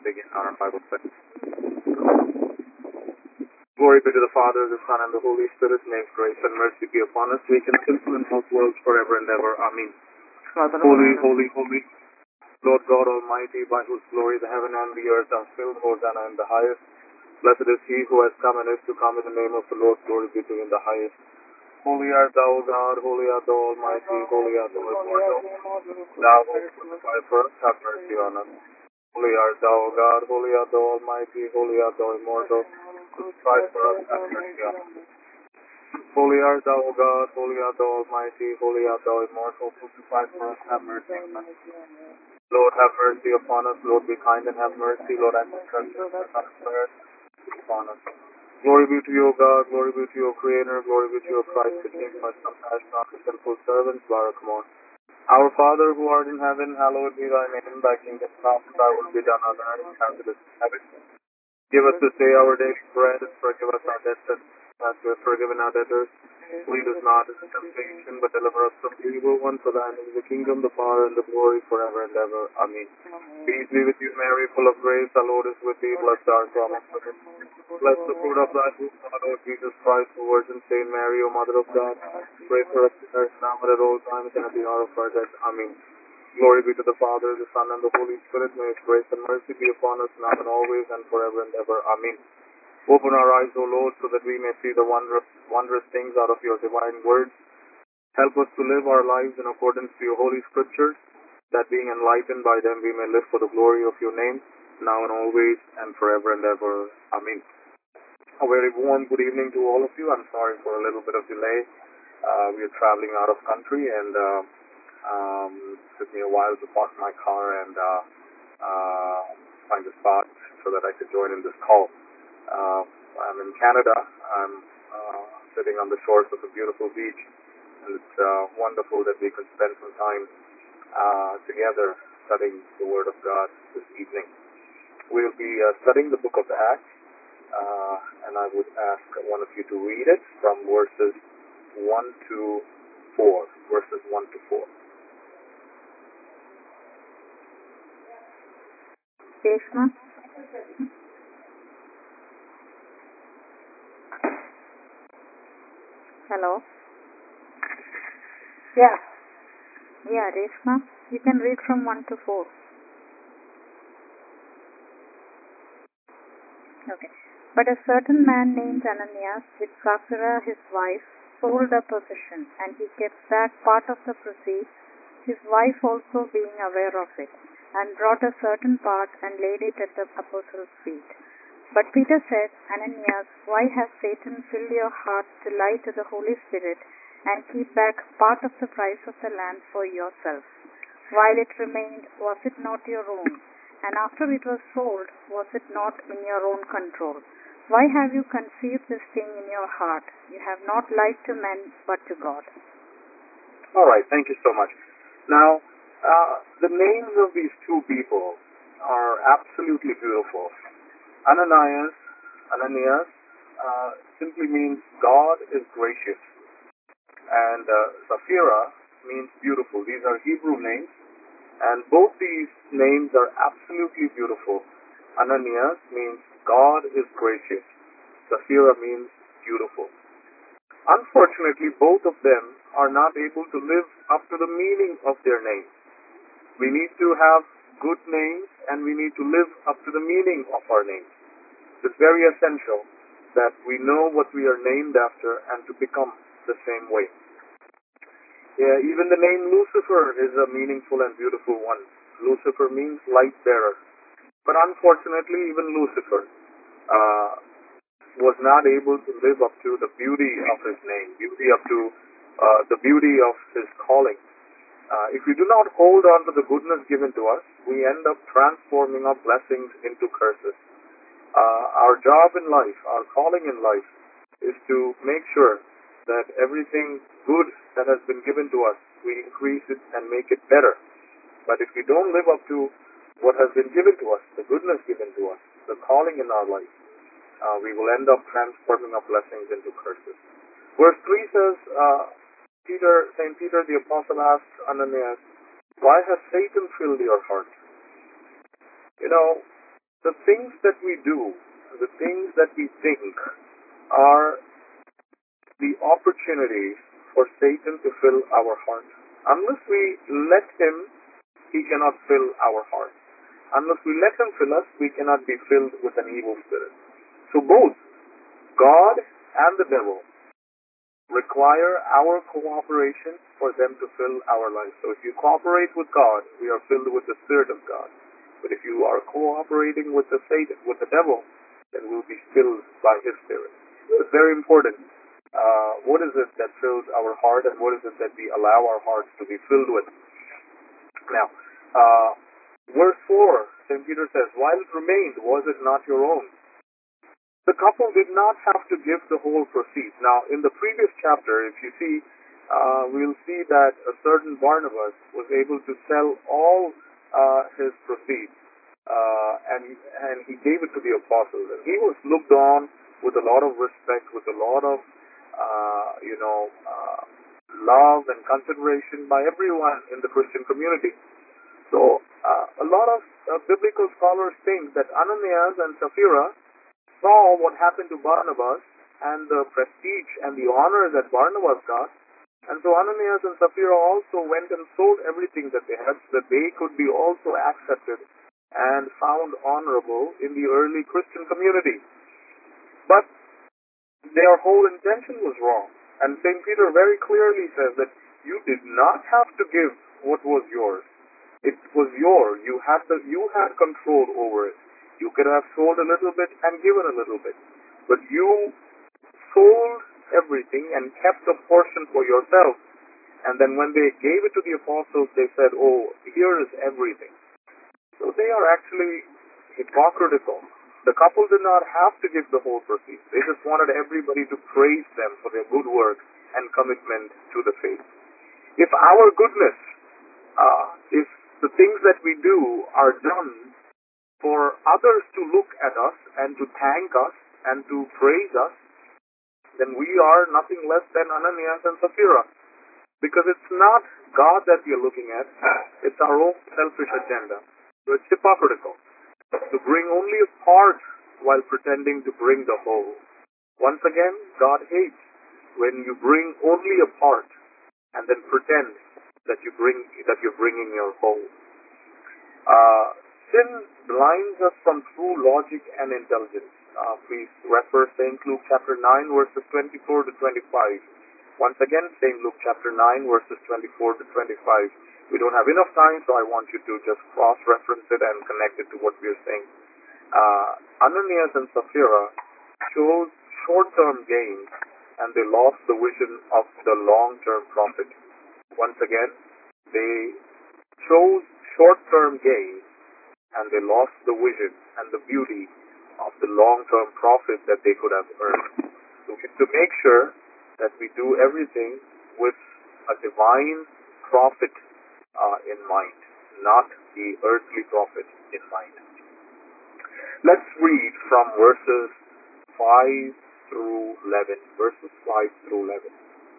begin our Bible study. Glory be to the Father, the Son, and the Holy Spirit. May grace and mercy be upon us. We can continue in both worlds forever and ever. Amen. Holy, holy, holy, Lord God Almighty, by whose glory the heaven and the earth are filled. Hosanna in the highest. Blessed is he who has come and is to come in the name of the Lord. Glory be to him in the highest. Holy art thou, God. Holy art thou, Almighty. Holy art thou, immortal. Thou who crucified for us, have mercy on us. Holy art thou, God. Holy art thou, Almighty. Holy art thou, immortal. Crucified for us, have mercy on us. Holy art thou, God. Holy art thou, Almighty. Holy art thou, immortal. Crucified for us, have mercy on us. Lord, have mercy upon us. Lord, be kind and have mercy. Lord, answer us prayers upon us. Glory be to you, God. Glory be to your Creator. Glory be to your Christ, the King, my compassion on the sinful servants. Barakmon. Our Father who art in heaven, hallowed be thy name. Thy kingdom come, thy will be done on earth as it is in heaven. Give us this day our daily bread, and forgive us our debts as we have forgiven our debtors. Lead us not into temptation, but deliver us from the evil one. For thine is the kingdom, the power, and the glory forever and ever. Amen. Peace be with you, Mary, full of grace. The Lord is with thee. Blessed art thou among women. Bless the fruit of thy womb, O Lord Jesus Christ, who Virgin Saint Mary, O Mother of God. Pray for us sinners now and at all times and at the hour of our death. Amen. Glory be to the Father, the Son, and the Holy Spirit. May His grace and mercy be upon us now and always and forever and ever. Amen. Open our eyes, O Lord, so that we may see the wondrous things out of your divine words. Help us to live our lives in accordance to your holy scriptures, that being enlightened by them we may live for the glory of your name, now and always and forever and ever. Amen. A very warm good evening to all of you. I'm sorry for a little bit of delay. We are traveling out of country, and it took me a while to park my car and find a spot so that I could join in this call. I'm in Canada. I'm sitting on the shores of a beautiful beach, and it's wonderful that we could spend some time together studying the Word of God this evening. We'll be studying the book of Acts, and I would ask one of you to read it from verses 1 to 4. Verses 1 to 4. Reshma? Hello? Yeah. Yeah, Reshma, you can read from 1 to 4. Okay. But a certain man named Ananias, with Sapphira his wife, sold a possession, and he kept back part of the proceeds, his wife also being aware of it, and brought a certain part and laid it at the apostles' feet. But Peter said, Ananias, why has Satan filled your heart to lie to the Holy Spirit and keep back part of the price of the land for yourself? While it remained, was it not your own? And after it was sold, was it not in your own control? Why have you conceived this thing in your heart? You have not lied to men, but to God. All right, thank you so much. Now, the names of these two people are absolutely beautiful. Ananias simply means God is gracious, and Sapphira means beautiful. These are Hebrew names, and both these names are absolutely beautiful. Ananias means God is gracious. Sapphira means beautiful. Unfortunately, both of them are not able to live up to the meaning of their names. We need to have good names, and we need to live up to the meaning of our names. It's very essential that we know what we are named after and to become the same way. Yeah, even the name Lucifer is a meaningful and beautiful one. Lucifer means light bearer. But unfortunately, even Lucifer was not able to live up to the beauty of his name, the beauty of his calling. If we do not hold on to the goodness given to us, we end up transforming our blessings into curses. Our job in life, our calling in life, is to make sure that everything good that has been given to us, we increase it and make it better. But if we don't live up to what has been given to us, the goodness given to us, the calling in our life, we will end up transforming our blessings into curses. Verse 3 says, St. Peter the Apostle asked Ananias, why has Satan filled your heart? You know, the things that we do, the things that we think are the opportunities for Satan to fill our heart. Unless we let him, he cannot fill our heart. Unless we let him fill us, we cannot be filled with an evil spirit. So both God and the devil require our cooperation for them to fill our lives. So if you cooperate with God, we are filled with the Spirit of God. But if you are cooperating with the Satan, with the devil, then we'll be filled by his Spirit. So it's very important. What is it that fills our heart, and what is it that we allow our hearts to be filled with? Now, verse 4, St. Peter says, "While it remained, was it not your own?" The couple did not have to give the whole proceeds. Now, in the previous chapter, if you see, we'll see that a certain Barnabas was able to sell all his proceeds, and he gave it to the apostles. And he was looked on with a lot of respect, with a lot of, love and consideration by everyone in the Christian community. So, a lot of biblical scholars think that Ananias and Sapphira saw what happened to Barnabas and the prestige and the honor that Barnabas got. And so Ananias and Sapphira also went and sold everything that they had so that they could be also accepted and found honorable in the early Christian community. But their whole intention was wrong. And St. Peter very clearly says that you did not have to give what was yours. It was yours. You had control over it. You could have sold a little bit and given a little bit. But you sold everything and kept a portion for yourself. And then when they gave it to the apostles, they said, "Oh, here is everything." So they are actually hypocritical. The couple did not have to give the whole proceeds. They just wanted everybody to praise them for their good work and commitment to the faith. If our goodness, if the things that we do are done for others to look at us and to thank us and to praise us, then we are nothing less than Ananias and Sapphira. Because it's not God that we are looking at, it's our own selfish agenda. So it's hypocritical to bring only a part while pretending to bring the whole. Once again, God hates when you bring only a part and then pretend that you're bringing your whole. Sin blinds us from true logic and intelligence. Please refer St. Luke chapter 9 verses 24 to 25. Once again, St. Luke chapter 9 verses 24 to 25. We don't have enough time, so I want you to just cross-reference it and connect it to what we are saying. Ananias and Sapphira chose short-term gains, and they lost the vision of the long-term profit. Once again, they chose short-term gains, and they lost the vision and the beauty of the long-term profit that they could have earned. So we have to make sure that we do everything with a divine profit in mind, not the earthly profit in mind. Let's read from verses 5 through 11. Verses 5 through 11.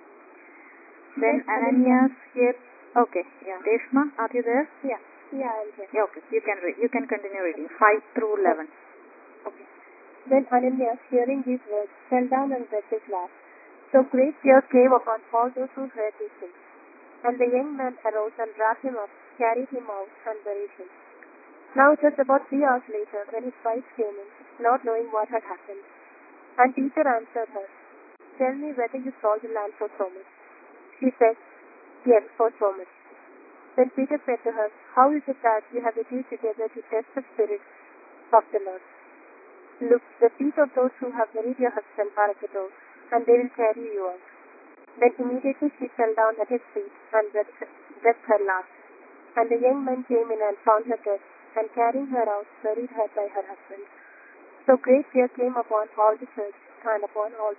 Then Ananias here. Okay, yeah. Reshma, are you there? Yeah, I'm here. Yeah, okay. You can read. You can continue reading. 5 through 11. Okay. Then Ananias, hearing these words, fell down and wept his last. So great fear came upon all those who heard these things. And the young man arose and wrapped him up, carried him out, and buried him. Now it was about 3 hours later when his wife came in, not knowing what had happened. And Peter answered her, "Tell me whether you sold the land for so much." She said, "Yes, for so much." Then Peter said to her, "How is it that you have agreed together to test the Spirit of the Lord? Look, the feet of those who have married your husband are at the door, and they will carry you out." Then immediately she fell down at his feet and wept her last. And the young man came in and found her dead, and carrying her out, buried her by her husband. So great fear came upon all the church and upon all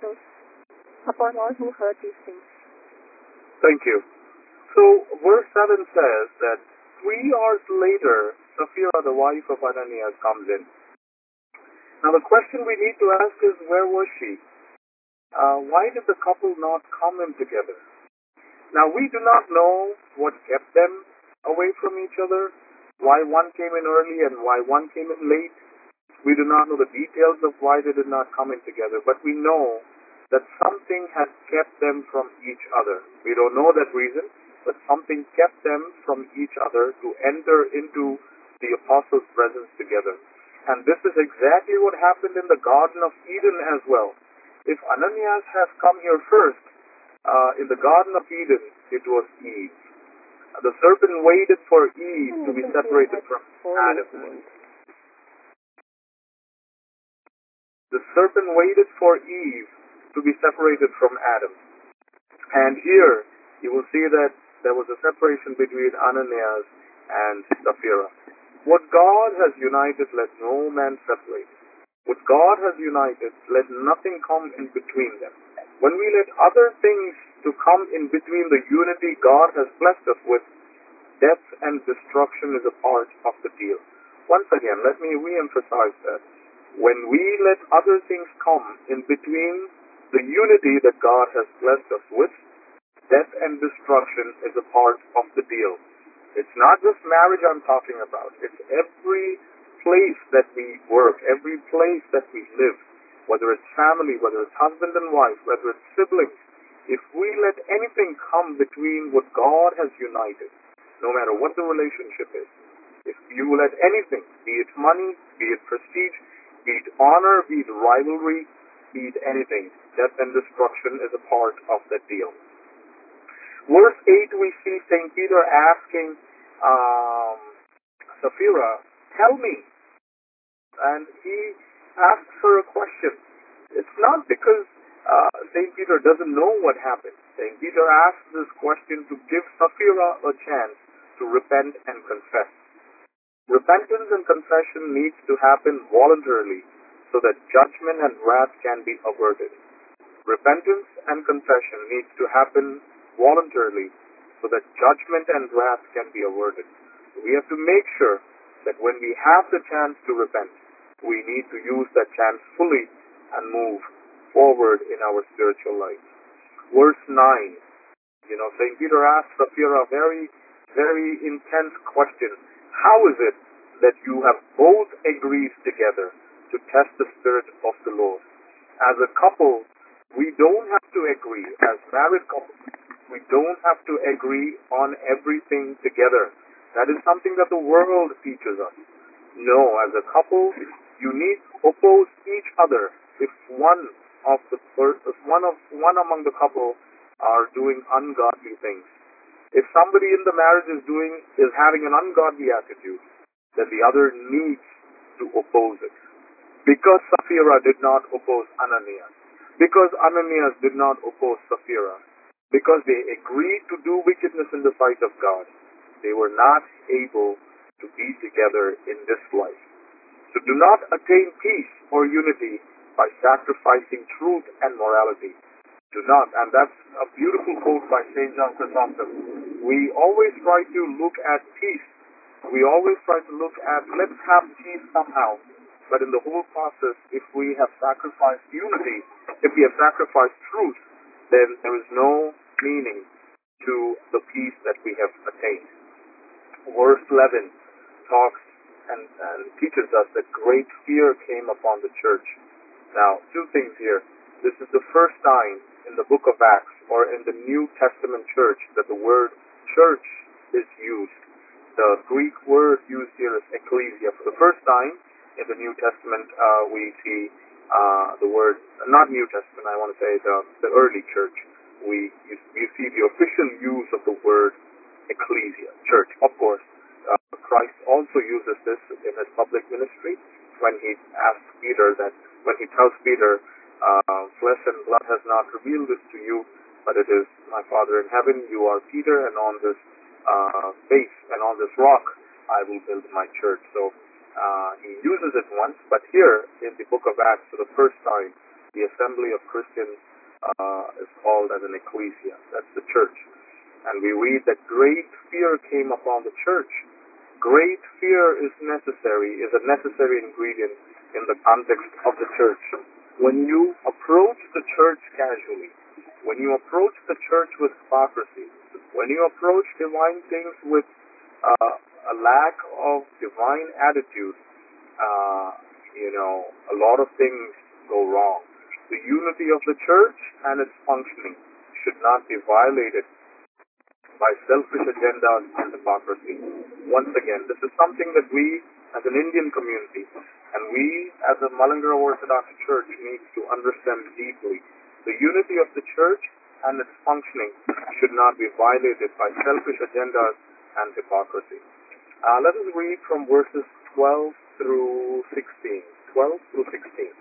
who heard these things. Thank you. So verse 7 says that 3 hours later, Sapphira, the wife of Ananias, comes in. Now the question we need to ask is, where was she? Why did the couple not come in together? Now we do not know what kept them away from each other, why one came in early and why one came in late. We do not know the details of why they did not come in together, but we know that something had kept them from each other. We don't know that reason, but something kept them from each other to enter into the apostles' presence together. And this is exactly what happened in the Garden of Eden as well. If Ananias has come here first, in the Garden of Eden, it was Eve. The serpent waited for Eve to be separated from Adam. The serpent waited for Eve to be separated from Adam. And here, you will see that there was a separation between Ananias and Sapphira. What God has united, let no man separate. What God has united, let nothing come in between them. When we let other things to come in between the unity God has blessed us with, death and destruction is a part of the deal. Once again, let me re-emphasize that. When we let other things come in between the unity that God has blessed us with, death and destruction is a part of the deal. It's not just marriage I'm talking about. It's every place that we work, every place that we live, whether it's family, whether it's husband and wife, whether it's siblings. If we let anything come between what God has united, no matter what the relationship is, if you let anything, be it money, be it prestige, be it honor, be it rivalry, be it anything, death and destruction is a part of that deal. Verse 8, we see St. Peter asking Sapphira, tell me. And he asks her a question. It's not because St. Peter doesn't know what happened. St. Peter asks this question to give Sapphira a chance to repent and confess. Repentance and confession needs to happen voluntarily so that judgment and wrath can be averted. Repentance and confession needs to happen voluntarily so that judgment and wrath can be averted. We have to make sure that when we have the chance to repent, we need to use that chance fully and move forward in our spiritual life. Verse 9, St. Peter asks Sapphira a very, very intense question. How is it that you have both agreed together to test the Spirit of the Lord? As a couple, we don't have to agree. As married couples, we don't have to agree on everything together. That is something that the world teaches us. No, as a couple, you need to oppose each other if one among the couple are doing ungodly things. If somebody in the marriage is having an ungodly attitude, then the other needs to oppose it. Because Sapphira did not oppose Ananias, because Ananias did not oppose Sapphira, because they agreed to do wickedness in the sight of God, they were not able to be together in this life. So do not attain peace or unity by sacrificing truth and morality. Do not. And that's a beautiful quote by St. John Chrysostom. We always try to look at peace. We always try to look at, let's have peace somehow. But in the whole process, if we have sacrificed unity, if we have sacrificed truth, then there is no meaning to the peace that we have attained. Verse 11 talks and teaches us that great fear came upon the church. Now, two things here. This is the first time in the book of Acts or in the New Testament church that the word church is used. The Greek word used here is ecclesia. For the first time in the New Testament, we see the word, not New Testament, I want to say the early church. You see the official use of the word ecclesia, church. Of course, Christ also uses this in his public ministry when he asks Peter when he tells Peter, flesh and blood has not revealed this to you, but it is my Father in heaven. You are Peter, and on this base and on this rock I will build my church. So he uses it once, but here in the book of Acts, for the first time, the assembly of Christians is called as an ecclesia. That's the church. And we read that great fear came upon the church. Great fear is a necessary ingredient in the context of the church. When you approach the church casually, when you approach the church with hypocrisy, when you approach divine things with a lack of divine attitude, a lot of things go wrong. The unity of the church and its functioning should not be violated by selfish agendas and hypocrisy. Once again, this is something that we as an Indian community and we as a Malankara Orthodox Church needs to understand deeply. The unity of the church and its functioning should not be violated by selfish agendas and hypocrisy. Let us read from verses 12 through 16. 12 through 16.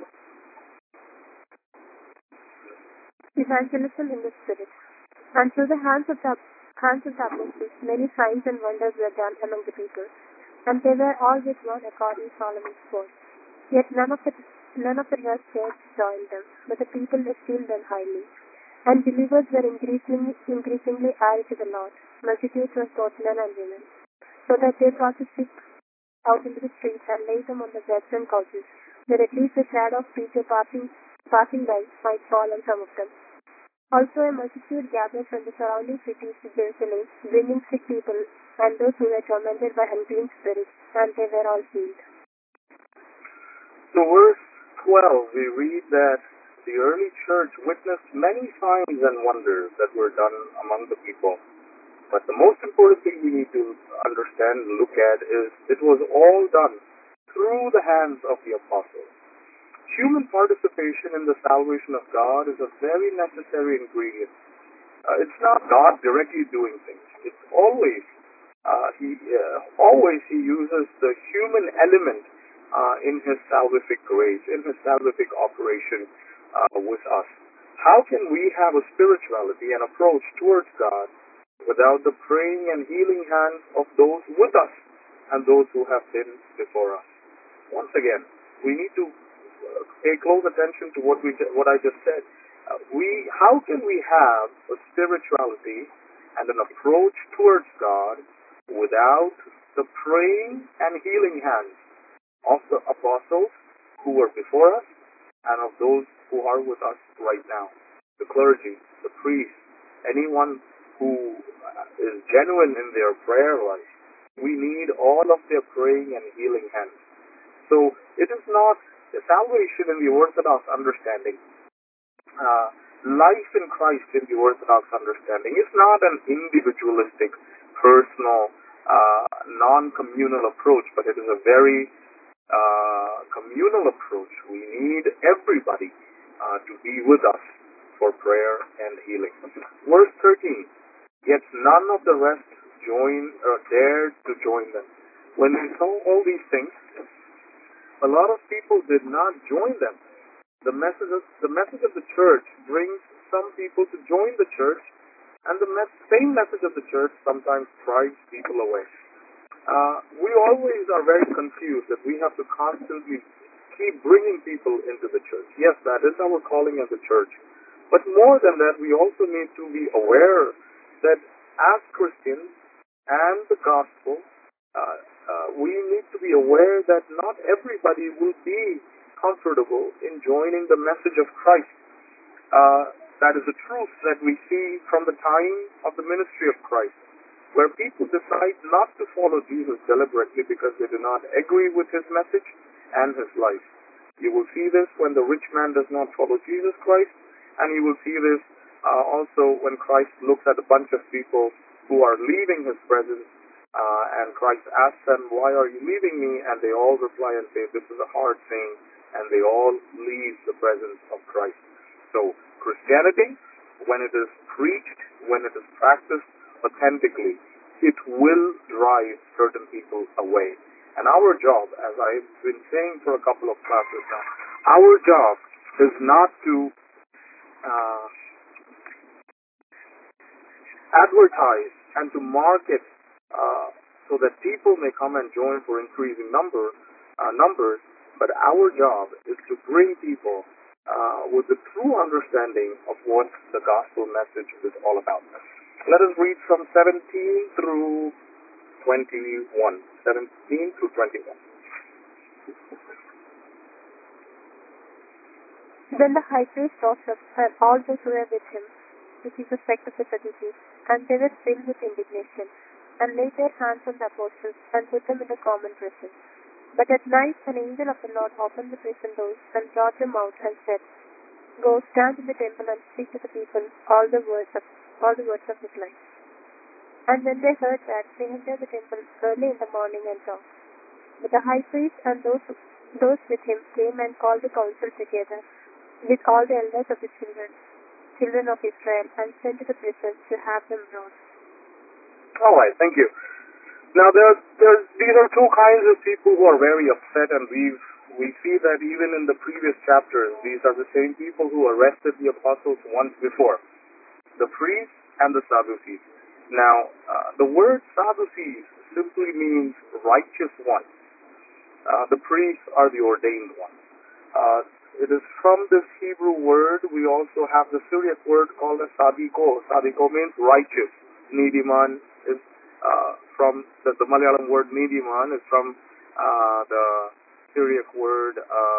Evangelism in the Spirit. And through the hands of the apostles, many signs and wonders were done among the people, and they were all with one accord in Solomon's porch. Yet none of the rest dared to join them, but the people esteemed them highly. And believers were increasingly added to the Lord, multitudes of both men and women, so that they brought the sick out into the streets and laid them on the beds and couches, where at least the shadow of Peter passing by might fall on some of them. Also a multitude gathered from the surrounding cities to Jerusalem, bringing sick people and those who were tormented by unclean spirits, and they were all healed. So verse 12, we read that the early church witnessed many signs and wonders that were done among the people. But the most important thing we need to understand and look at is it was all done through the hands of the apostles. Human participation in the salvation of God is a very necessary ingredient. It's not God directly doing things. It's always he uses the human element in His salvific grace, in His salvific operation with us. How can we have a spirituality and approach towards God without the praying and healing hands of those with us and those who have been before us? Once again, we need to pay close attention to what I just said. How can we have a spirituality and an approach towards God without the praying and healing hands of the apostles who were before us and of those who are with us right now? The clergy, the priests, anyone who is genuine in their prayer life, we need all of their praying and healing hands. So it is not the salvation in the Orthodox understanding, life in Christ in the Orthodox understanding is not an individualistic, personal, non-communal approach, but it is a very communal approach. We need everybody to be with us for prayer and healing. Verse 13, yet none of the rest dared to join them. When we saw all these things, a lot of people did not join them. The message of the church brings some people to join the church, and the same message of the church sometimes drives people away. We always are very confused that we have to constantly keep bringing people into the church. Yes, that is our calling as a church. But more than that, we also need to be aware that as Christians and the gospel, we need to be aware that not everybody will be comfortable in joining the message of Christ. That is a truth that we see from the time of the ministry of Christ, where people decide not to follow Jesus deliberately because they do not agree with His message and His life. You will see this when the rich man does not follow Jesus Christ, and you will see this also when Christ looks at a bunch of people who are leaving His presence, and Christ asks them, "Why are you leaving me?" And they all reply and say, "This is a hard thing," and they all leave the presence of Christ. So Christianity, when it is preached, when it is practiced authentically, it will drive certain people away. And our job, as I've been saying for a couple of classes now, our job is not to advertise and to market so that people may come and join for increasing numbers, but our job is to bring people with the true understanding of what the gospel message is all about. Let us read from 17 through 21. 17 through 21. Then the high priest rose up, and all those who were with him, the chief sect of the Sadducees, and they were filled with indignation, and laid their hands on the apostles, and put them in the common prison. But at night an angel of the Lord opened the prison doors and brought them out and said, Go, stand in the temple and speak to the people all the words of this life. And when they heard that, they entered the temple early in the morning and talked. But the high priest and those with him came and called the council together with all the elders of the children of Israel, and sent to the prison to have them brought. All right, thank you. Now, these are two kinds of people who are very upset, and we see that even in the previous chapters, these are the same people who arrested the apostles once before, the priests and the Sadducees. Now, the word Sadducees simply means righteous ones. The priests are the ordained ones. It is from this Hebrew word we also have the Syriac word called as Sadiko. Sadiko means righteous. Nidiman is from the Malayalam word Nidiman is from the Syriac word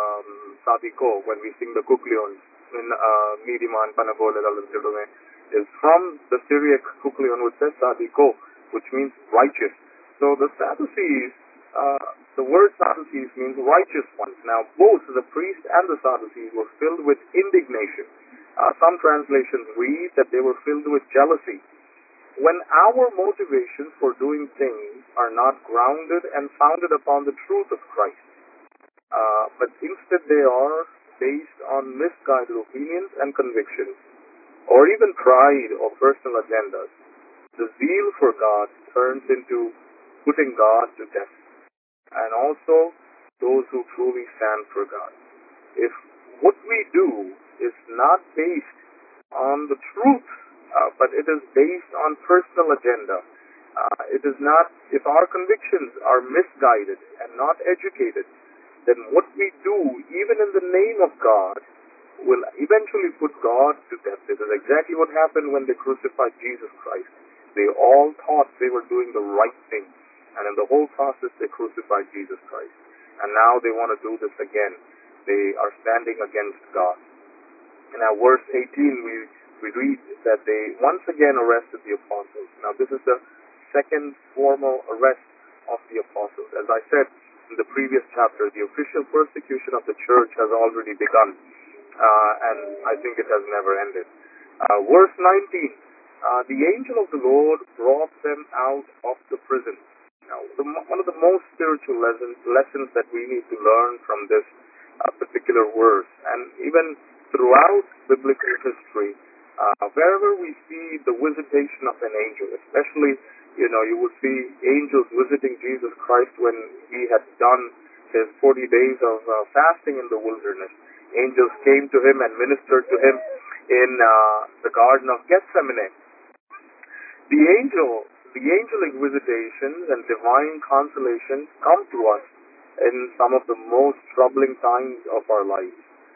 Sadiko. When we sing the Kuklions in Nidiman Panagole Dalam is from the Syriac Kuklion which says Sadiko, which means righteous. So the Sadducees, the word Sadducees means righteous ones. Now both the priest and the Sadducees were filled with indignation. Some translations read that they were filled with jealousy. When our motivations for doing things are not grounded and founded upon the truth of Christ, but instead they are based on misguided opinions and convictions, or even pride or personal agendas, the zeal for God turns into putting God to death, and also those who truly stand for God. If what we do is not based on the truth, but it is based on personal agenda, it is not, if our convictions are misguided and not educated, then what we do, even in the name of God, will eventually put God to death. This is exactly what happened when they crucified Jesus Christ. They all thought they were doing the right thing, and in the whole process they crucified Jesus Christ. And now they want to do this again. They are standing against God. In our verse 18 we read that they once again arrested the apostles. Now this is the second formal arrest of the apostles. As I said in the previous chapter, the official persecution of the church has already begun, and I think it has never ended. Verse 19, the angel of the Lord brought them out of the prison. Now, one of the most spiritual lessons that we need to learn from this particular verse, and even throughout biblical history, wherever we see the visitation of an angel, especially, you will see angels visiting Jesus Christ when he had done his 40 days of fasting in the wilderness. Angels came to him and ministered to him in the Garden of Gethsemane. The angelic visitations and divine consolations come to us in some of the most troubling times of our lives.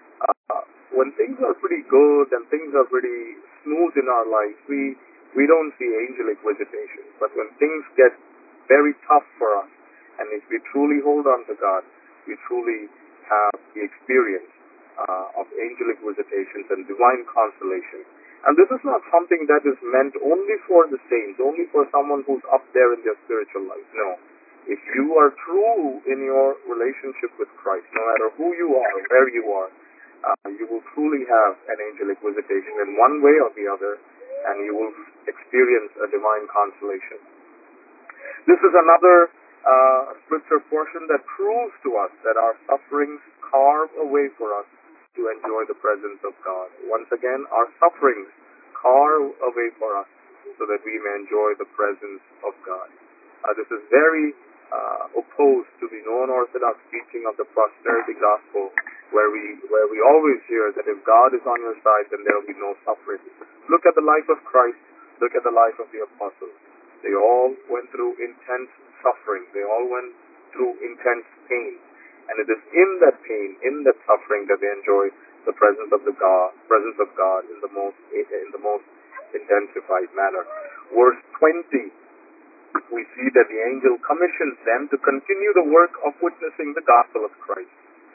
When things are pretty good and things are pretty smooth in our lives, we don't see angelic visitations. But when things get very tough for us, and if we truly hold on to God, we truly have the experience of angelic visitations and divine consolation. And this is not something that is meant only for the saints, only for someone who's up there in their spiritual life. No. If you are true in your relationship with Christ, no matter who you are, where you are, you will truly have an angelic visitation in one way or the other, and you will experience a divine consolation. This is another scripture portion that proves to us that our sufferings carve a way for us to enjoy the presence of God. Once again, our sufferings carve a way for us so that we may enjoy the presence of God. This is very opposed to the non-Orthodox teaching of the prosperity gospel, where we always hear that if God is on your side, then there will be no suffering. Look at the life of Christ. Look at the life of the apostles. They all went through intense suffering. They all went through intense pain. And it is in that pain, in that suffering, that they enjoy the presence of God in the most intensified manner. Verse 20, we see that the angel commissions them to continue the work of witnessing the gospel of Christ.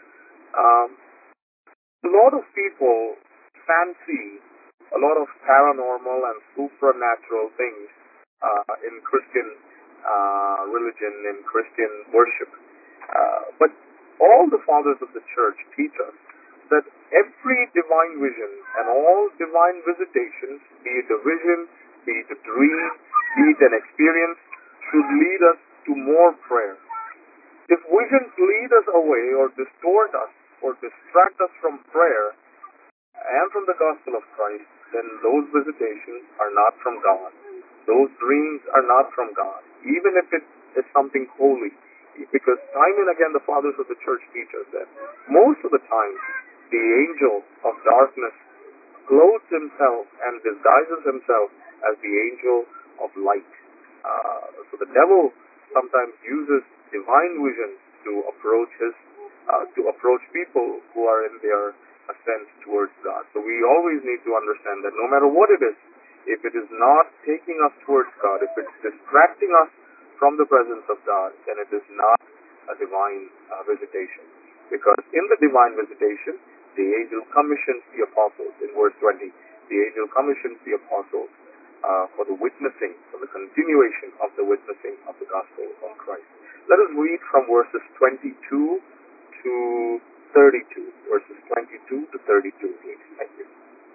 A lot of people fancy a lot of paranormal and supernatural things in Christian religion, in Christian worship. But all the fathers of the church teach us that every divine vision and all divine visitations, be it a vision, be it a dream, be it an experience, should lead us to more prayer. If visions lead us away or distort us or distract us from prayer and from the gospel of Christ, then those visitations are not from God. Those dreams are not from God, even if it is something holy. Because time and again the fathers of the church teach us that most of the time the angel of darkness clothes himself and disguises himself as the angel of light. So the devil sometimes uses divine vision to approach people who are in their ascent towards God. So we always need to understand that no matter what it is, if it is not taking us towards God, if it's distracting us from the presence of God, then it is not a divine visitation. Because in the divine visitation, the angel commissions the apostles. In verse 20, the angel commissions the apostles for the witnessing, for the continuation of the witnessing of the gospel of Christ. Let us read from verses 22 to 32. Verses 22 to 32, please. Thank you.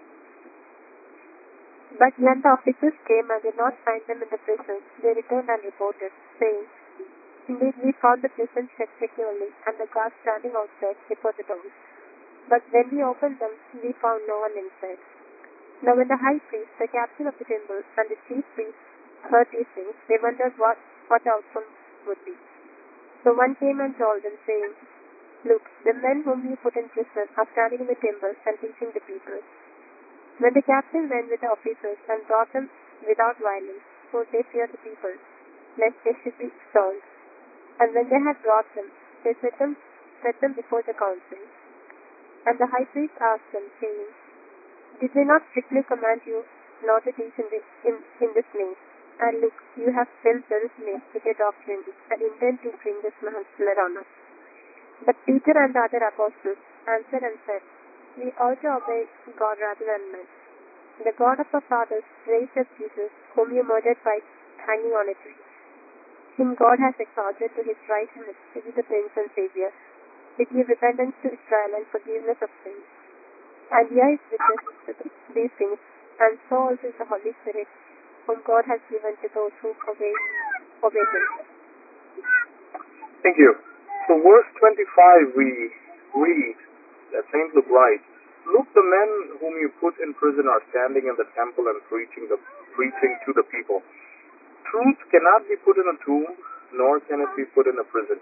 But when the officers came and did not find them in the prison, they returned and reported, saying, Indeed, we found the prison shut securely, and the guards standing outside before the doors. But when we opened them, we found no one inside. Now when the high priest, the captain of the temple, and the chief priests heard these things, they wondered what the outcome would be. So one came and told them, saying, Look, the men whom you put in prison are standing in the temple and teaching the people. When the captain went with the officers and brought them without violence, for they feared the people, lest they should be stoned. And when they had brought them, they set them before the council. And the high priest asked them, saying, Did we not strictly command you not to teach in this name? And look, you have filled Jerusalem with your doctrine, and intend to bring this man's blood on us. But Peter and the other apostles answered and said, We ought to obey God rather than men. The God of our fathers raised up Jesus, whom you murdered by hanging on a tree. Whom God has exalted to his right hand to be the Prince and Savior, to give repentance to Israel and forgiveness of sins. And here is witness to these things, and so also is the Holy Spirit, whom God has given to those who obey him. Thank you. So verse 25 we read that St. Luke writes, Look, the men whom you put in prison are standing in the temple and preaching to the people. Truth cannot be put in a tomb, nor can it be put in a prison.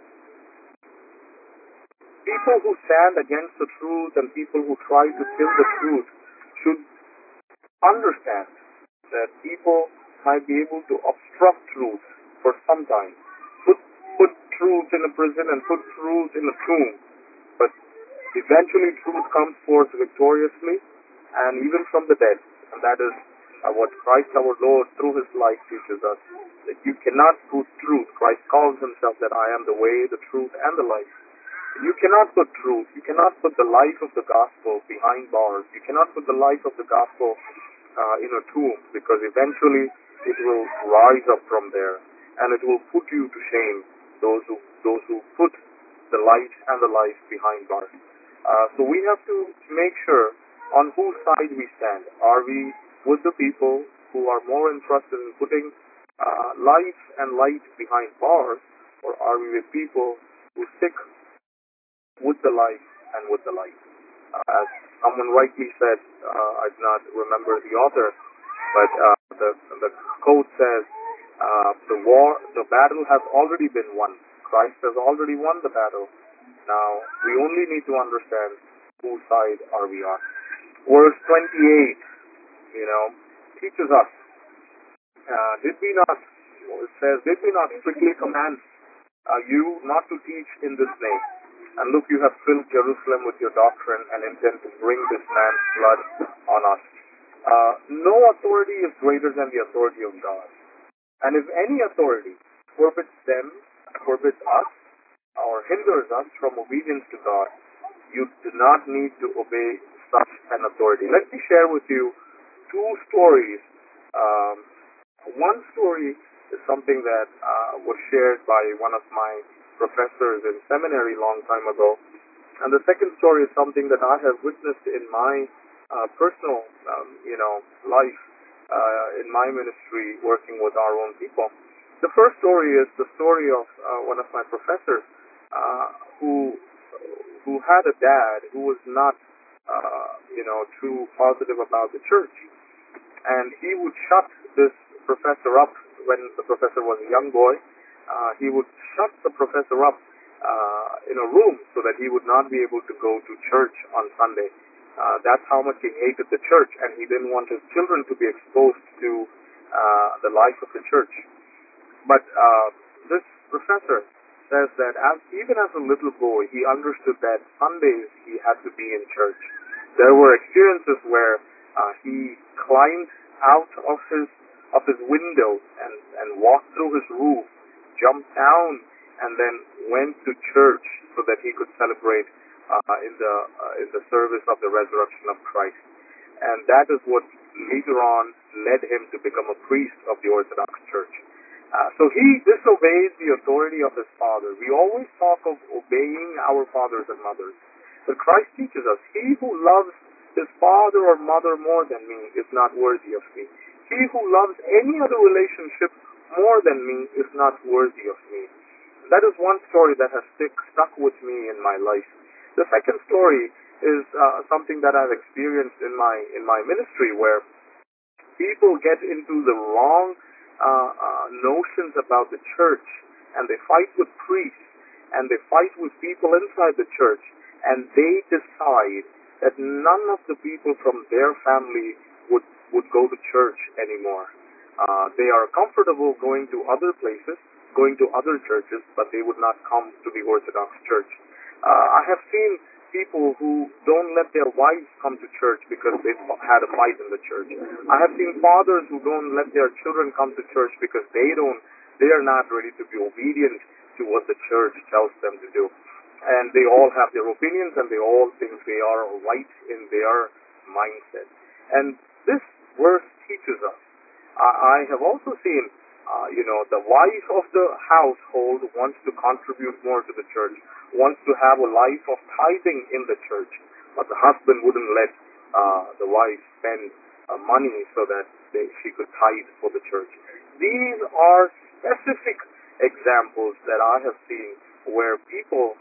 People who stand against the truth and people who try to kill the truth should understand that people might be able to obstruct truth for some time. Put truth in a prison and put truth in a tomb. But eventually truth comes forth victoriously and even from the dead. And that is what Christ our Lord through his life teaches us. That you cannot put truth. Christ calls himself that I am the way, the truth, and the life. You cannot put truth. You cannot put the life of the gospel behind bars. You cannot put the life of the gospel in a tomb, because eventually it will rise up from there and it will put you to shame, those who put the light and the life behind bars. So we have to make sure on whose side we stand. Are we with the people who are more interested in putting life and light behind bars, or are we with people who stick with the life and with the light? As someone rightly said, I do not remember the author, but the quote says, the battle has already been won. Christ has already won the battle. Now we only need to understand whose side are we on. Verse 28, teaches us. It says, did we not strictly command you not to teach in this name? And look, you have filled Jerusalem with your doctrine and intend to bring this man's blood on us. No authority is greater than the authority of God. And if any authority forbids us, or hinders us from obedience to God, you do not need to obey such an authority. Let me share with you two stories. One story is something that was shared by one of my professors in seminary long time ago. And the second story is something that I have witnessed in my personal, life, in my ministry, working with our own people. The first story is the story of one of my professors who had a dad who was not, too positive about the church, and he would shut this professor up when the professor was a young boy. He would shut the professor up in a room so that he would not be able to go to church on Sunday. That's how much he hated the church, and he didn't want his children to be exposed to the life of the church. But this professor says that even as a little boy, he understood that Sundays he had to be in church. There were experiences where he climbed out of his window and walked through his roof, jumped down, and then went to church so that he could celebrate in the service of the resurrection of Christ. And that is what later on led him to become a priest of the Orthodox Church. So he disobeyed the authority of his father. We always talk of obeying our fathers and mothers. But Christ teaches us, he who loves his father or mother more than me is not worthy of me. He who loves any other relationship more than me is not worthy of me. That is one story that has stuck with me in my life. The second story is something that I've experienced in my ministry, where people get into the wrong notions about the church, and they fight with priests, and they fight with people inside the church, and they decide that none of the people from their family would go to church anymore. They are comfortable going to other places, going to other churches, but they would not come to the Orthodox Church. I have seen people who don't let their wives come to church because they've had a fight in the church. I have seen fathers who don't let their children come to church because they are not ready to be obedient to what the church tells them to do. And they all have their opinions, and they all think they are right in their mindset. And this verse teaches us. I have also seen, the wife of the household wants to contribute more to the church, wants to have a life of tithing in the church, but the husband wouldn't let the wife spend money so that she could tithe for the church. These are specific examples that I have seen where people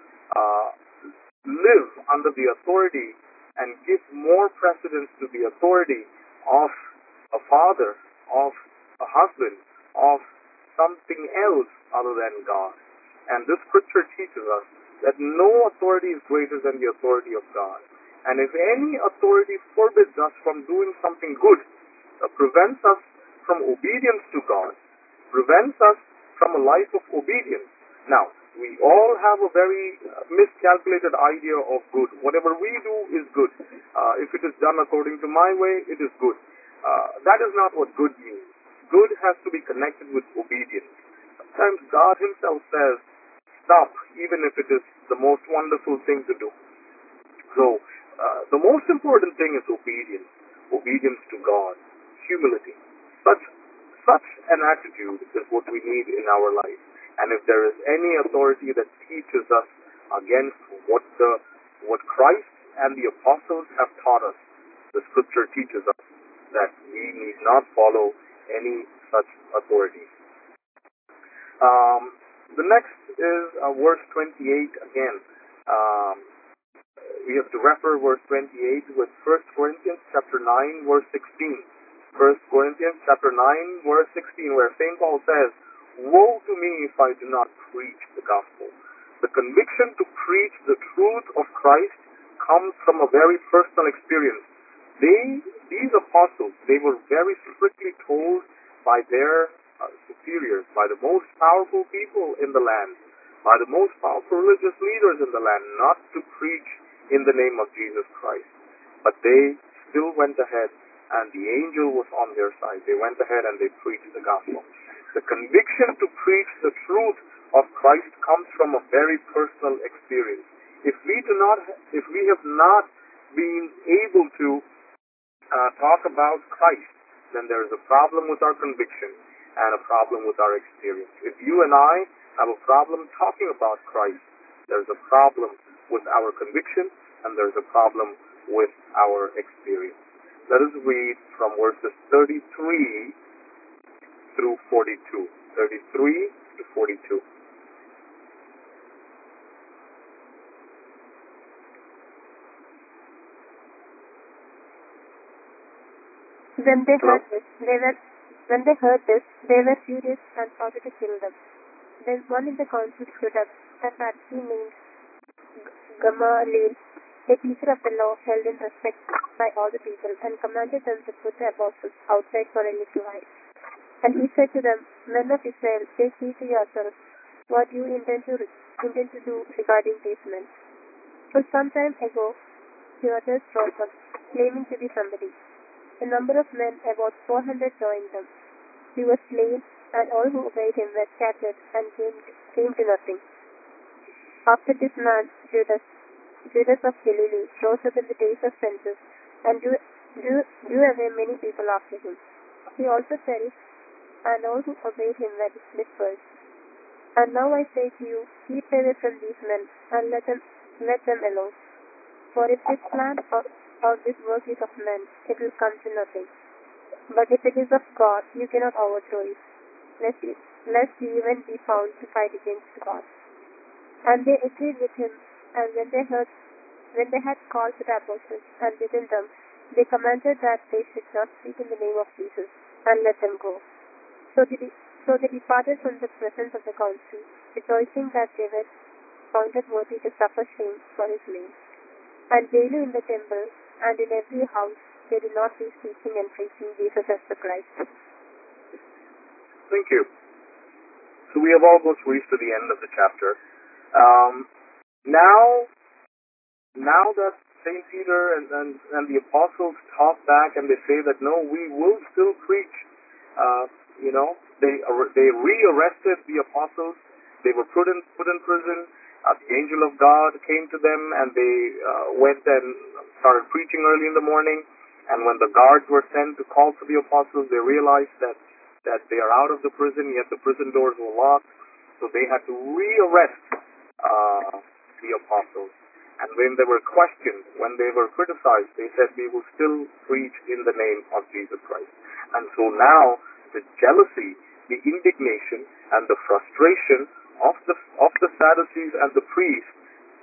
live under the authority and give more precedence to the authority of a father, of a husband, of something else other than God. And this scripture teaches us that no authority is greater than the authority of God. And if any authority forbids us from doing something good, prevents us from obedience to God, prevents us from a life of obedience. Now, we all have a very miscalculated idea of good. Whatever we do is good. If it is done according to my way, it is good. That is not what good means. Good has to be connected with obedience. Sometimes God himself says, stop, even if it is the most wonderful thing to do. So, the most important thing is obedience. Obedience to God. Humility. Such an attitude is what we need in our life. And if there is any authority that teaches us against what Christ and the apostles have taught us, the scripture teaches us that we need not follow any such authority. The next is verse 28 again. We have to refer verse 28 with 1 Corinthians chapter 9 verse 16. 1 Corinthians chapter 9 verse 16, where St. Paul says, "Woe to me if I do not preach the gospel." The conviction to preach the truth of Christ comes from a very personal experience. These apostles, they were very strictly told by their superiors, by the most powerful people in the land, by the most powerful religious leaders in the land, not to preach in the name of Jesus Christ. But they still went ahead, and the angel was on their side. They went ahead and they preached the gospel. The conviction to preach the truth of Christ comes from a very personal experience. If we have not been able to talk about Christ, then there is a problem with our conviction and a problem with our experience. If you and I have a problem talking about Christ. There's a problem with our conviction, and there's a problem with our experience. Let us read from verses 33 through 42. 33 to 42. When they Hello? heard this, they were furious and sought to kill them. Then one in the council stood up, a Pharisee named Gamaliel, a teacher of the law held in respect by all the people, and commanded them to put the apostles outside for a little while. And he said to them, Men of Israel, take heed to yourselves what you intend to do regarding these men. For some time ago, Theudas rose up, claiming to be somebody. A number of men, about 400, joined them. He was slain, and all who obeyed him were scattered and came to nothing. After this man, Judas of Galilee, rose up in the days of census, and drew away many people after him. He also perished, and all who obeyed him were dispersed. And now I say to you, keep away from these men, and let them alone. For if this plan or this work is of men, it will come to nothing. But if it is of God, you cannot overthrow it, lest you even be found to fight against God. And they agreed with him, and when they had called to the apostles and bidden them, they commanded that they should not speak in the name of Jesus, and let them go. So they departed from the presence of the council, rejoicing that they were counted worthy to suffer shame for his name. And daily in the temple and in every house they did not cease teaching and preaching Jesus as the Christ. Thank you. So we have almost reached to the end of the chapter. Now that St. Peter and the apostles talk back and they say that no, we will still preach. They re-arrested the apostles. They were put in prison. The angel of God came to them, and they went and started preaching early in the morning. And when the guards were sent to call for the apostles, they realized that they are out of the prison, yet the prison doors were locked. So they had to re-arrest the apostles. And when they were questioned, when they were criticized, they said, we will still preach in the name of Jesus Christ. And so now the jealousy, the indignation, and the frustration of the Sadducees and the priests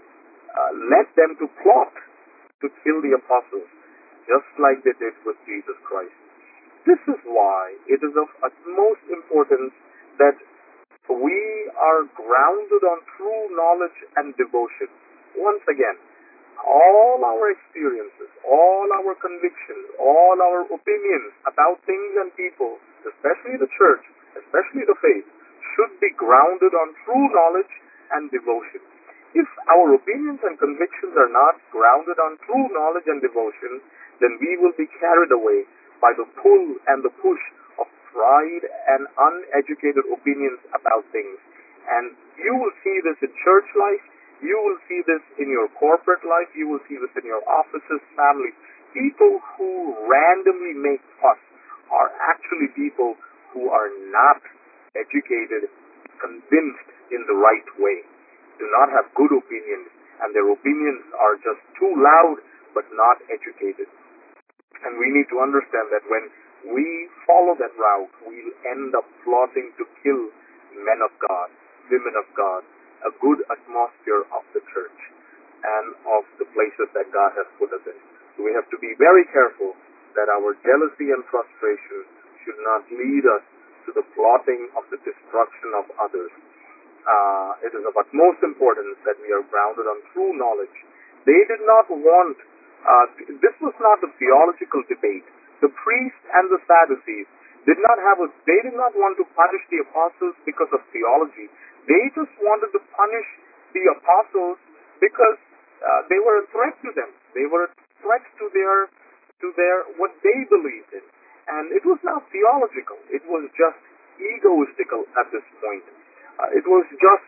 led them to plot to kill the apostles, just like they did with Jesus Christ. This is why it is of utmost importance that we are grounded on true knowledge and devotion. Once again, all our experiences, all our convictions, all our opinions about things and people, especially the church, especially the faith, should be grounded on true knowledge and devotion. If our opinions and convictions are not grounded on true knowledge and devotion, then we will be carried away by the pull and the push of pride and uneducated opinions about things. And you will see this in church life, you will see this in your corporate life, you will see this in your offices, families. People who randomly make fuss are actually people who are not educated, convinced in the right way, do not have good opinions, and their opinions are just too loud but not educated. And we need to understand that when we follow that route, we'll end up plotting to kill men of God, women of God, a good atmosphere of the church and of the places that God has put us in. So we have to be very careful that our jealousy and frustration should not lead us to the plotting of the destruction of others. It is of utmost importance that we are grounded on true knowledge. They did not want, this was not a theological debate. The priests and the Sadducees did not want to punish the apostles because of theology. They just wanted to punish the apostles because they were a threat to them. They were a threat to their what they believed in. And it was not theological. It was just egoistical at this point. It was just,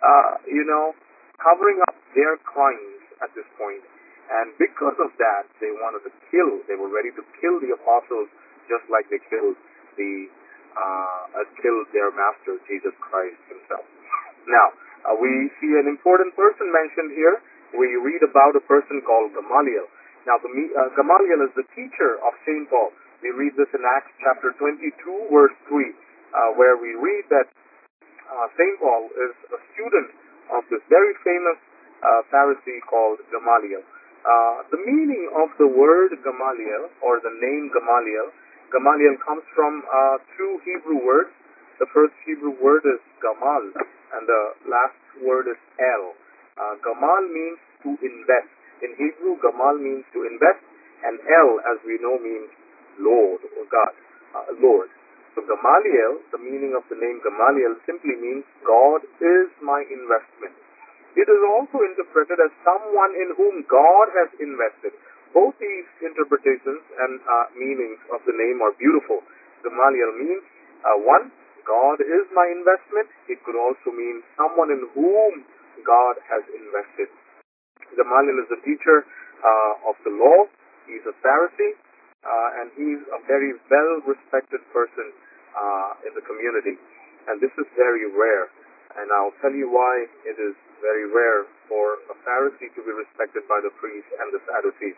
covering up their crimes at this point. And because of that, they wanted to kill. They were ready to kill the apostles, just like they killed their master, Jesus Christ himself. Now, we see an important person mentioned here. We read about a person called Gamaliel. Now, Gamaliel is the teacher of St. Paul. We read this in Acts chapter 22, verse 3, where we read that St. Paul is a student of this very famous Pharisee called Gamaliel. The meaning of the word Gamaliel, or the name Gamaliel, Gamaliel comes from two Hebrew words. The first Hebrew word is Gamal, and the last word is El. Gamal means to invest. In Hebrew, Gamal means to invest, and El, as we know, means Lord or God, Lord. So Gamaliel, the meaning of the name Gamaliel simply means God is my investment. It is also interpreted as someone in whom God has invested. Both these interpretations and meanings of the name are beautiful. Gamaliel means, one, God is my investment. It could also mean someone in whom God has invested. Gamaliel is a teacher of the law. He's a Pharisee, and he's a very well-respected person in the community. And this is very rare. And I'll tell you why it is very rare for a Pharisee to be respected by the priests and the Sadducees.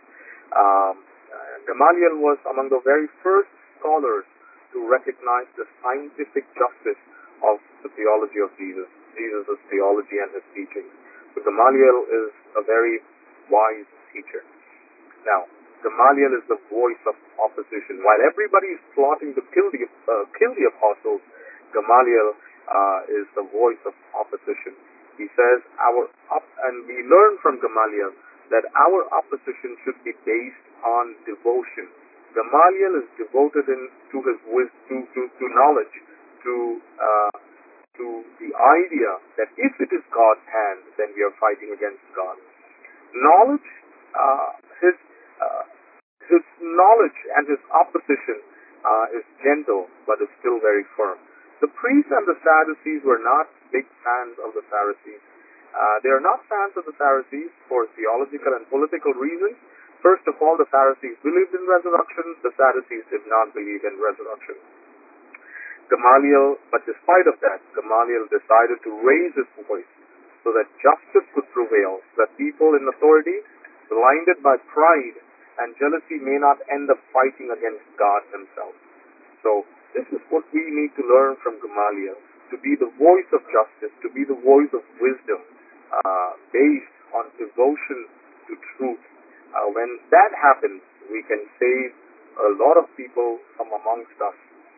Gamaliel was among the very first scholars to recognize the scientific justice of the theology of Jesus, Jesus' theology and his teachings. So Gamaliel is a very wise teacher. Now, Gamaliel is the voice of opposition. While everybody is plotting to kill the apostles, Gamaliel is the voice of opposition. He says, and we learn from Gamaliel that our opposition should be based on devotion. Gamaliel is devoted to his wisdom, to knowledge, to the idea that if it is God's hand, then we are fighting against God. Knowledge, his knowledge and his opposition is gentle, but is still very firm. The priests and the Sadducees were not big fans of the Pharisees. They are not fans of the Pharisees for theological and political reasons. First of all, the Pharisees believed in resurrection. The Sadducees did not believe in resurrection. Gamaliel, but despite of that, Gamaliel decided to raise his voice so that justice could prevail, so that people in authority, blinded by pride and jealousy, may not end up fighting against God himself. So this is what we need to learn from Gamaliel, to be the voice of justice, to be the voice of wisdom, based on devotion to truth. When that happens, we can save a lot of people from amongst us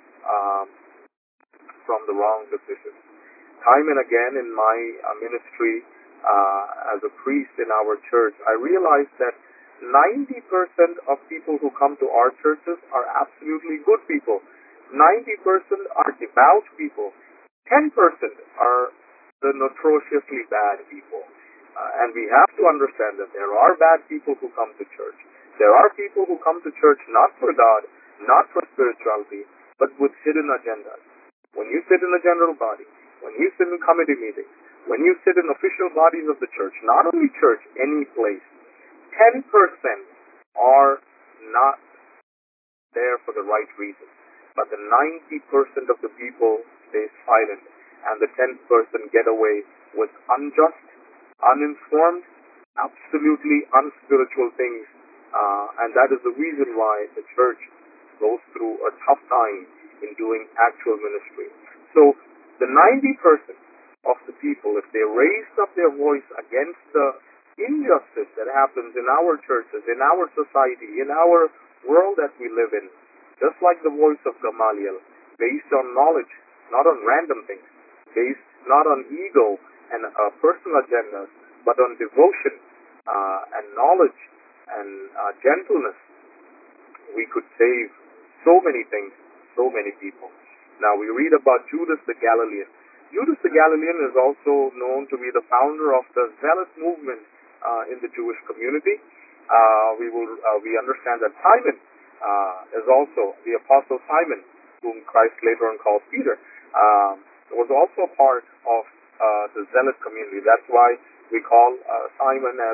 from the wrong decisions. Time and again in my ministry as a priest in our church, I realized that 90% of people who come to our churches are absolutely good people. 90% are devout people. 10% are the notoriously bad people. And we have to understand that there are bad people who come to church. There are people who come to church not for God, not for spirituality, but with hidden agendas. When you sit in a general body, when you sit in committee meetings, when you sit in official bodies of the church, not only church, any place, 10% are not there for the right reason. But the 90% of the people stay silent, and the 10% get away with unjust, uninformed, absolutely unspiritual things. And that is the reason why the church goes through a tough time in doing actual ministry. So the 90% of the people, if they raise up their voice against the injustice that happens in our churches, in our society, in our world that we live in, just like the voice of Gamaliel, based on knowledge, not on random things, based not on ego and personal agendas, but on devotion and knowledge and gentleness, we could save so many things, so many people. Now we read about Judas the Galilean. Judas the Galilean is also known to be the founder of the Zealot movement in the Jewish community. We understand that Simon is also the Apostle Simon, whom Christ later on called Peter, was also a part of the Zealot community. That's why we call Simon as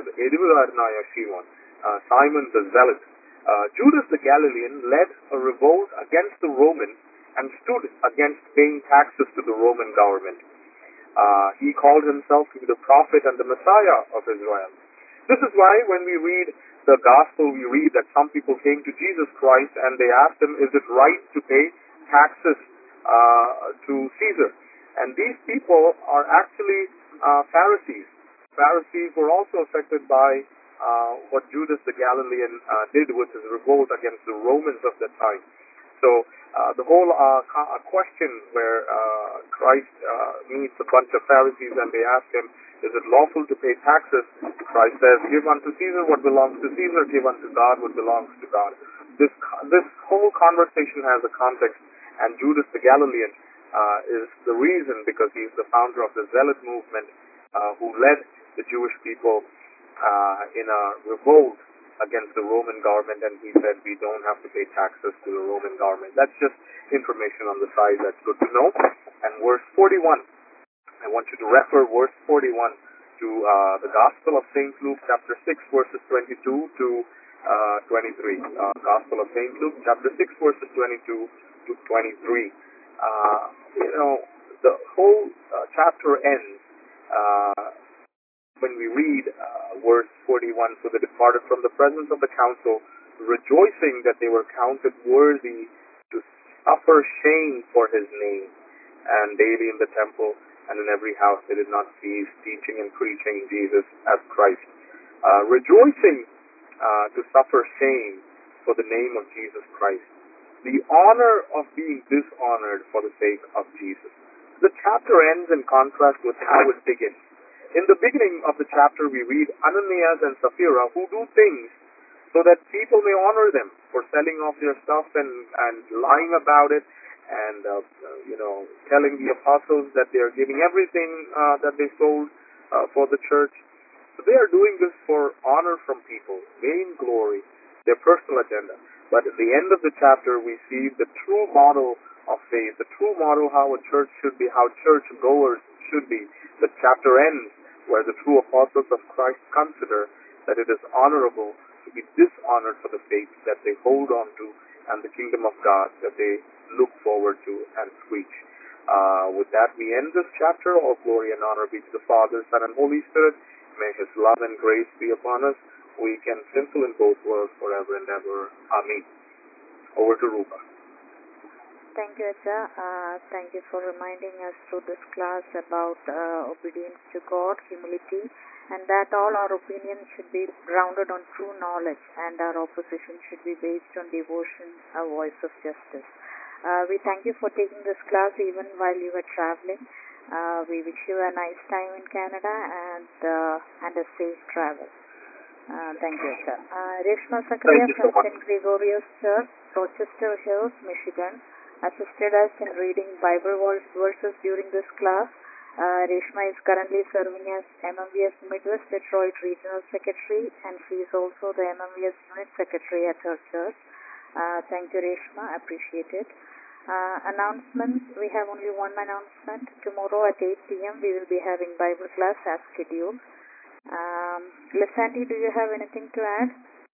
Simon the Zealot. Judas the Galilean led a revolt against the Romans and stood against paying taxes to the Roman government. He called himself to be the prophet and the Messiah of Israel. This is why when we read the gospel, we read that some people came to Jesus Christ and they asked him, is it right to pay taxes to Caesar? And these people are actually Pharisees. Pharisees were also affected by what Judas the Galilean did with his revolt against the Romans of that time. So the whole question where Christ meets a bunch of Pharisees and they ask him, is it lawful to pay taxes? Christ says, give unto Caesar what belongs to Caesar, give unto God what belongs to God. This whole conversation has a context, and Judas the Galilean is the reason, because he's the founder of the Zealot movement who led the Jewish people in a revolt against the Roman government, and he said we don't have to pay taxes to the Roman government. That's just information on the side that's good to know. And verse 41, I want you to refer verse 41 to the Gospel of St. Luke chapter 6 verses 22 to 23. Gospel of St. Luke chapter 6 verses 22 to 23. The whole chapter ends when we read verse 41, so they departed from the presence of the council, rejoicing that they were counted worthy to suffer shame for his name. And daily in the temple and in every house they did not cease teaching and preaching Jesus as Christ. Rejoicing to suffer shame for the name of Jesus Christ. The honor of being dishonored for the sake of Jesus. The chapter ends in contrast with how it begins. In the beginning of the chapter, we read Ananias and Sapphira who do things so that people may honor them for selling off their stuff and lying about it, and telling the apostles that they are giving everything that they sold for the church. So they are doing this for honor from people, vain glory, their personal agenda. But at the end of the chapter, we see the true model of faith, the true model how a church should be, how church goers should be. The chapter ends where the true apostles of Christ consider that it is honorable to be dishonored for the faith that they hold on to and the kingdom of God that they look forward to and preach. With that, we end this chapter. All glory and honor be to the Father, Son, and Holy Spirit. May His love and grace be upon us, weak and sinful in both worlds, forever and ever. Amen. Over to Rupa. Thank you, Acha. Thank you for reminding us through this class about obedience to God, humility, and that all our opinions should be grounded on true knowledge, and our opposition should be based on devotion, a voice of justice. We thank you for taking this class even while you were traveling. We wish you a nice time in Canada and a safe travel. Thank you, Acha. Reshma Sakariya from St. Gregorius Church, Rochester Hills, Michigan, assisted us in reading Bible verses during this class. Reshma is currently serving as MMVS Midwest Detroit Regional Secretary, and she is also the MMVS Unit Secretary at her church. Thank you, Reshma. Appreciate it. Announcements. We have only one announcement. Tomorrow at 8 p.m. we will be having Bible class as scheduled. Lisanti, do you have anything to add?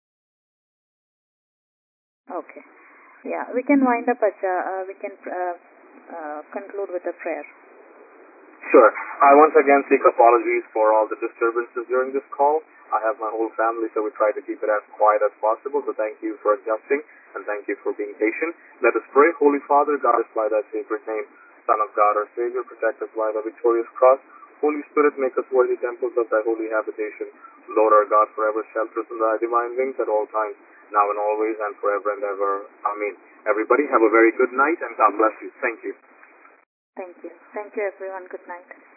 Okay. Yeah, we can wind up, Acha. We can conclude with a prayer. Sure. I once again seek apologies for all the disturbances during this call. I have my whole family, so we try to keep it as quiet as possible. So thank you for adjusting, and thank you for being patient. Let us pray. Holy Father, guide us by thy sacred name. Son of God, our Savior, protect us by the victorious cross. Holy Spirit, make us worthy temples of thy holy habitation. Lord our God, forever shelter us in thy divine wings at all times, now and always, and forever and ever. Amen. Everybody have a very good night, and God bless you. Thank you. Thank you. Thank you, everyone. Good night.